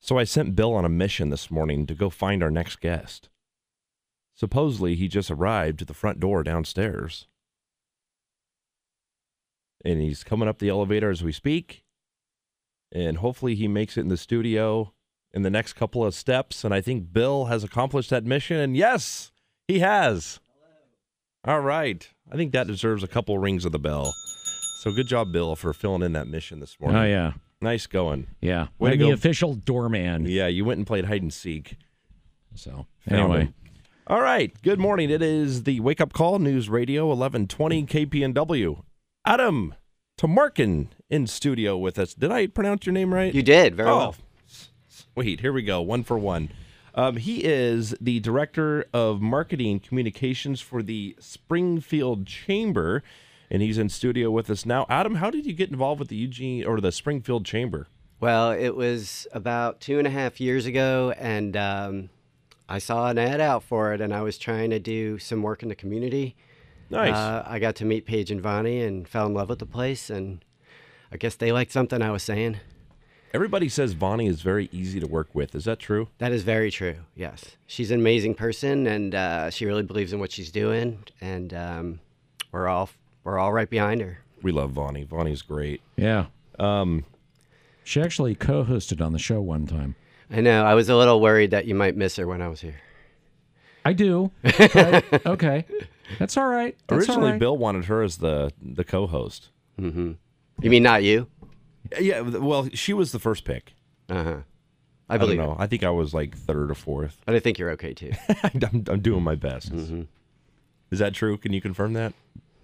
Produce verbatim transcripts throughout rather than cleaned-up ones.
So I sent Bill on a mission this morning to go find our next guest. Supposedly, he just arrived at the front door downstairs. And he's coming up the elevator as we speak. And hopefully he makes it in the studio in the next couple of steps. And I think Bill has accomplished that mission. And yes, he has. Hello. All right. I think that deserves a couple rings of the bell. So good job, Bill, for filling in that mission this morning. Oh, yeah. Nice going. Yeah. Way I'm to the go. official doorman. Yeah, you went and played hide and seek. So, Found anyway. him. All right. Good morning. It is the Wake Up Call, News Radio, eleven twenty K P N W. Adam Tomarkin in studio with us. Did I pronounce your name right? You did, very oh, well. Sweet. Here we go. One for one. Um, he is the Director of Marketing Communications for the Springfield Chamber, and he's in studio with us now. Adam, how did you get involved with the Eugene or the Springfield Chamber? Well, it was about two and a half years ago, and um, I saw an ad out for it, and I was trying to do some work in the community. Nice. Uh, I got to meet Paige and Vonnie and fell in love with the place, and I guess they liked something I was saying. Everybody says Vonnie is very easy to work with. Is that true? That is very true, yes. She's an amazing person, and uh, she really believes in what she's doing, and um, we're all we're all right behind her. We love Vonnie. Vonnie's great. Yeah. Um, She actually co-hosted on the show one time. I know. I was a little worried that you might miss her when I was here. I do. But, okay. That's all right. That's originally, all right. Bill wanted her as the, the co-host. Mm-hmm. You mean not you? Yeah, well, she was the first pick. Uh-huh. I I believe don't know. it. I think I was like third or fourth. But I think you're okay, too. I'm, I'm doing my best. Mm-hmm. Is that true? Can you confirm that?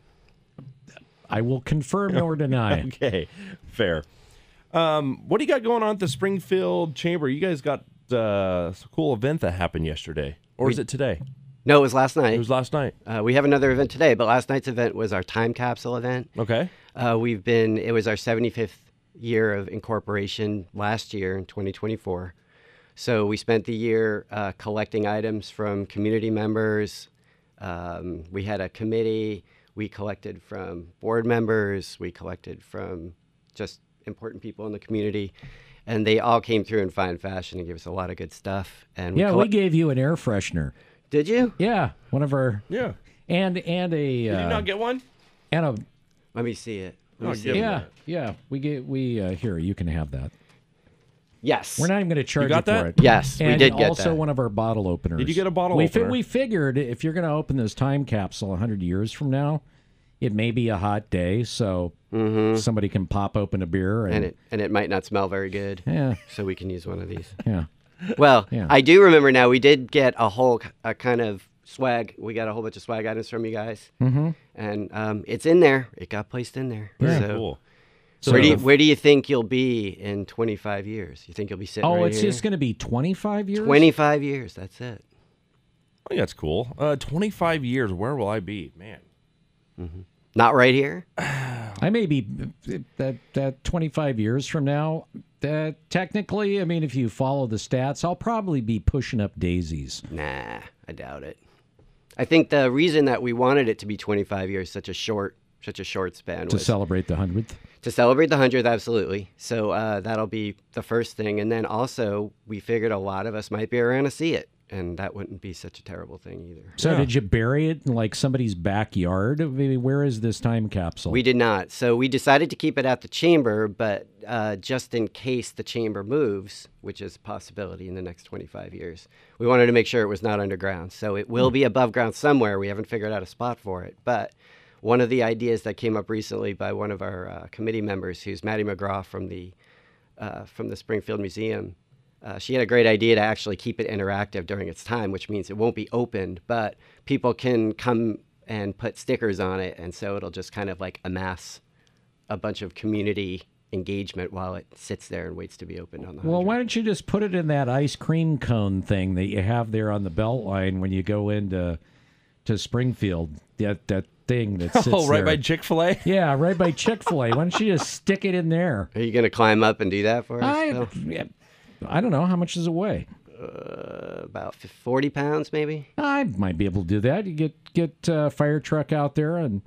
I will confirm or deny it. Okay, fair. Um, what do you got going on at the Springfield Chamber? You guys got uh, a cool event that happened yesterday. Or We- is it today? No, it was last night. It was last night. Uh, we have another event today, but last night's event was our time capsule event. Okay. Uh, we've been, it was our seventy-fifth year of incorporation last year in twenty twenty-four. So we spent the year uh, collecting items from community members. Um, we had a committee. We collected from board members. We collected from just important people in the community. And they all came through in fine fashion and gave us a lot of good stuff. And we Yeah, colle- we gave you an air freshener. Did you? Yeah, one of our Yeah. and and a Did uh, you not get one? and a Let me see it. Let Oh, me see give it. me yeah that. yeah we get we uh, here you can have that. Yes. We're not even going to charge got you for that? it. Yes, we and did get also that. one of our bottle openers. Did you get a bottle we fi- opener? we figured if you're going to open this time capsule one hundred years from now, it may be a hot day, so somebody can pop open a beer and, and it and it might not smell very good. yeah So we can use one of these. yeah. Well, Yeah. I do remember now. We did get a whole a kind of swag. We got a whole bunch of swag items from you guys, Mm-hmm. and um, it's in there. It got placed in there. Very so cool. where do you So- where do you think you'll be in twenty-five years? You think you'll be sitting? Oh, right it's here? just going to be twenty-five years. twenty-five years. That's it. I think that's cool. Uh, twenty-five years. Where will I be? Man. Not right here. I may be that that twenty-five years from now. That technically, I mean, if you follow the stats, I'll probably be pushing up daisies. Nah, I doubt it. I think the reason that we wanted it to be twenty-five years, such a short, such a short span, To was celebrate the hundredth. to celebrate the hundredth. Absolutely. So uh, that'll be the first thing, and then also we figured a lot of us might be around to see it, and that wouldn't be such a terrible thing either. So Yeah. did you bury it in like somebody's backyard? I mean, where is this time capsule? We did not. So we decided to keep it at the chamber, but uh, just in case the chamber moves, which is a possibility in the next twenty-five years, we wanted to make sure it was not underground. So it will be above ground somewhere. We haven't figured out a spot for it. But one of the ideas that came up recently by one of our uh, committee members, who's Maddie McGraw from the uh, from the Springfield Museum, uh, she had a great idea to actually keep it interactive during its time, which means it won't be opened, but people can come and put stickers on it, and so it'll just kind of like amass a bunch of community engagement while it sits there and waits to be opened on the Well, hundred. why don't you just put it in that ice cream cone thing that you have there on the belt line when you go into to Springfield? That that thing that sits Oh, right there. by Chick-fil-A? Yeah, right by Chick-fil-A. Why don't you just stick it in there? Are you going to climb up and do that for us? I, Phil? yeah, I don't know. How much does it weigh? Uh, about forty pounds, maybe. I might be able to do that. You get get uh, fire truck out there and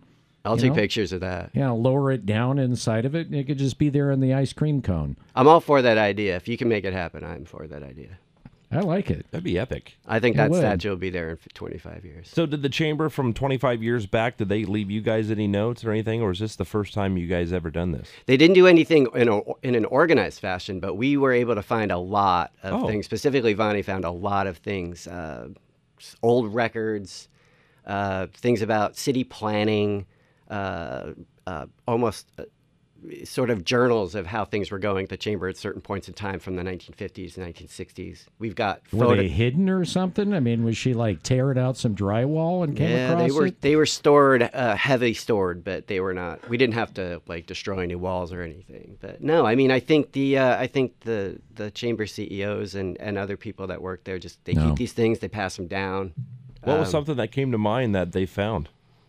I'll You take know? pictures of that. Yeah, lower it down inside of it, and it could just be there in the ice cream cone. I'm all for that idea. If you can make it happen, I'm for that idea. I like it. That'd be epic. I think It that would. statue will be there in twenty-five years. So did the chamber from twenty-five years back, did they leave you guys any notes or anything, or is this the first time you guys ever done this? They didn't do anything in, a, in an organized fashion, but we were able to find a lot of Oh. things. Specifically, Vonnie found a lot of things, uh, s- old records, uh, things about city planning, uh, uh, almost uh, sort of journals of how things were going at the chamber at certain points in time from the nineteen fifties, nineteen sixties. We've got Were photo- they hidden or something? I mean, was she like tearing out some drywall and came yeah, across they were it? they were stored, uh, heavily stored, but they were not. We didn't have to like destroy any walls or anything. But no, I mean, I think the uh, I think the the chamber C E Os and, and other people that work there just they No. keep these things, they pass them down. What was Um, something that came to mind that they found?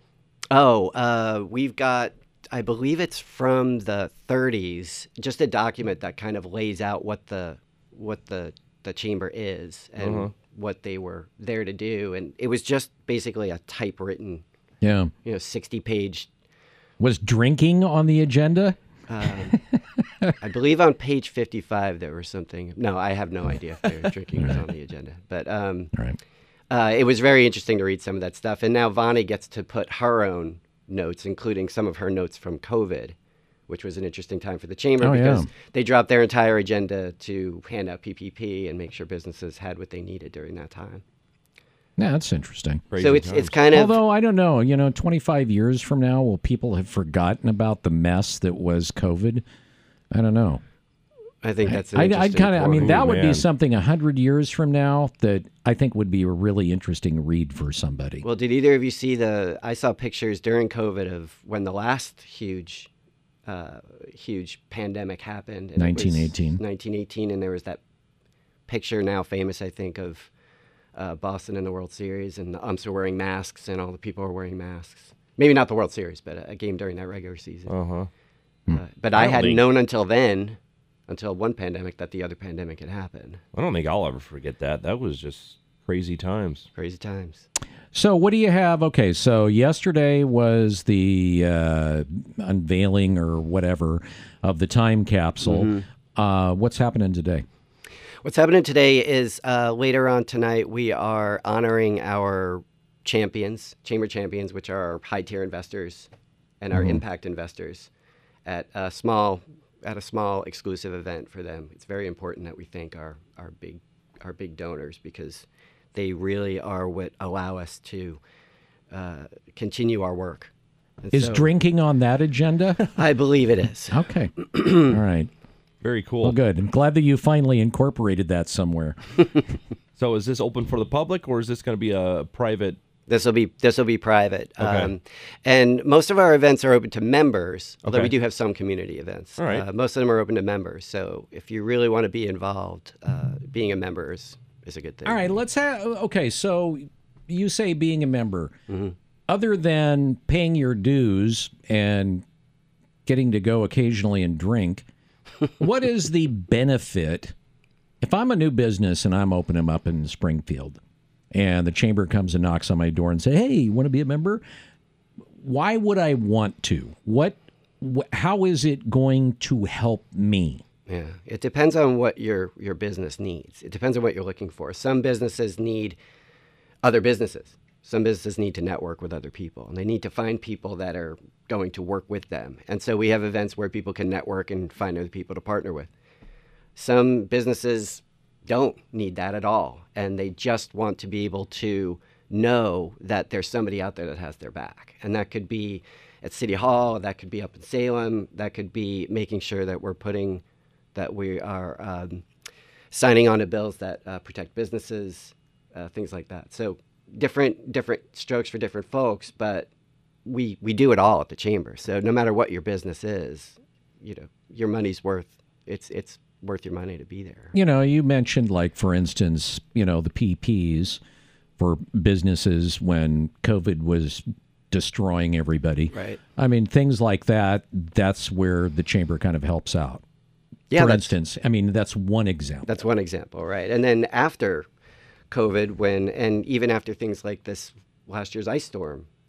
Oh, uh, we've got, I believe it's from the thirties, just a document that kind of lays out what the what the the chamber is and Uh-huh. what they were there to do, and it was just basically a typewritten, Yeah. you know, sixty page. Was drinking on the agenda? Um, I believe on page fifty-five there was something. No, I have no idea if they were drinking was on the agenda, but um, All right. uh, it was very interesting to read some of that stuff. And now Vonnie gets to put her own notes, including some of her notes from COVID, which was an interesting time for the chamber Oh, because yeah. they dropped their entire agenda to hand out P P P and make sure businesses had what they needed during that time. Yeah, that's interesting. Crazy so it's times. it's kind of Although I don't know, you know, twenty-five years from now, will people have forgotten about the mess that was COVID? I don't know. I think that's an I, interesting I'd kind of, I mean, point. that would be man. something a hundred years from now that I think would be a really interesting read for somebody. Well, did either of you see the? I saw pictures during COVID of when the last huge, uh, huge pandemic happened. and it was nineteen eighteen. nineteen eighteen, and there was that picture now famous, I think, of uh, Boston in the World Series, and the umps are wearing masks, and all the people are wearing masks. Maybe not the World Series, but a, a game during that regular season. Uh-huh. Uh, but I I, don't hadn't think- known until then, until one pandemic, that the other pandemic had happened. I don't think I'll ever forget that. That was just crazy times. Crazy times. So, what do you have? Okay, so yesterday was the uh, unveiling or whatever of the time capsule. Mm-hmm. Uh, what's happening today? What's happening today is uh, later on tonight, we are honoring our champions, chamber champions, which are our high tier investors and our impact investors at a small at a small exclusive event for them. It's very important that we thank our, our big our big donors because they really are what allow us to uh, continue our work. And Is so- drinking on that agenda? I believe it is. Okay. All right. Very cool. Well, good. I'm glad that you finally incorporated that somewhere. So is this open for the public, or is this going to be a private? This will be this will be private, Okay. um, and most of our events are open to members. Although we Okay. do have some community events. All right. Uh, most of them are open to members. So if you really want to be involved, uh, being a member is, is a good thing. All right, let's have. Okay, so you say being a member, Mm-hmm. other than paying your dues and getting to go occasionally and drink, what is the benefit? If I'm a new business and I'm opening them up in Springfield, and the chamber comes and knocks on my door and say, "Hey, you want to be a member?" Why would I want to? What? Wh- how is it going to help me? Yeah, it depends on what your your business needs. It depends on what you're looking for. Some businesses need other businesses. Some businesses need to network with other people, and they need to find people that are going to work with them. And so we have events where people can network and find other people to partner with. Some businesses don't need that at all, and they just want to be able to know that there's somebody out there that has their back. And that could be at City Hall, that could be up in Salem, that could be making sure that we're putting, that we are um, signing on to bills that uh, protect businesses, uh, things like that. So different different strokes for different folks, but we we do it all at the chamber. So no matter what your business is, you know, your money's worth. It's it's worth your money to be there. You know, you mentioned, like, for instance, you know, the P Ps for businesses when COVID was destroying everybody. Right. I mean, things like that, that's where the chamber kind of helps out. Yeah, for that's- instance, I mean, that's one example. That's one example, right? And then after COVID, when and even after things like this last year's ice storm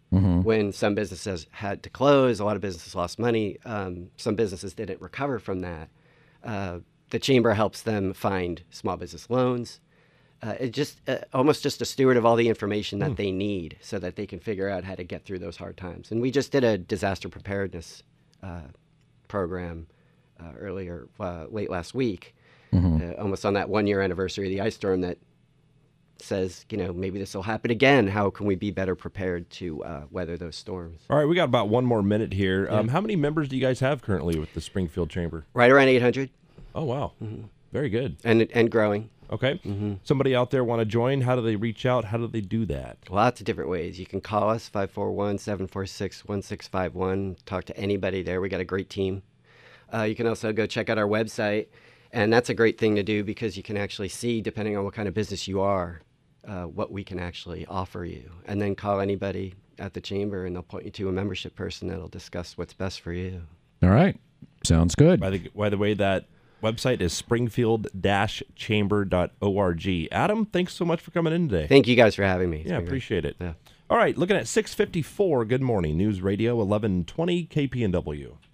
Mm-hmm. When some businesses had to close, a lot of businesses lost money. Um, some businesses didn't recover from that. Uh, the chamber helps them find small business loans. Uh, it just uh, almost just a steward of all the information that Hmm. they need so that they can figure out how to get through those hard times. And we just did a disaster preparedness uh, program uh, earlier, uh, late last week, Mm-hmm. uh, almost on that one year anniversary of the ice storm that says, you know, maybe this will happen again. How can we be better prepared to uh, weather those storms? All right, we got about one more minute here. Um, how many members do you guys have currently with the Springfield Chamber? Right around eight hundred Oh, wow. Very good. and and growing. Okay. Somebody out there want to join? How do they reach out? How do they do that? Lots of different ways. You can call us, five four one, seven four six, one six five one. Talk to anybody there. We got a great team. Uh, you can also go check out our website. And that's a great thing to do because you can actually see, depending on what kind of business you are, uh, what we can actually offer you. And then call anybody at the chamber and they'll point you to a membership person that'll discuss what's best for you. All right. Sounds good. By the, by the way, that website is springfield dash chamber dot org. Adam, thanks so much for coming in today. Thank you guys for having me. It's Yeah, been great. appreciate it. Yeah. All right, looking at six fifty-four. Good morning. News Radio eleven twenty K P N W.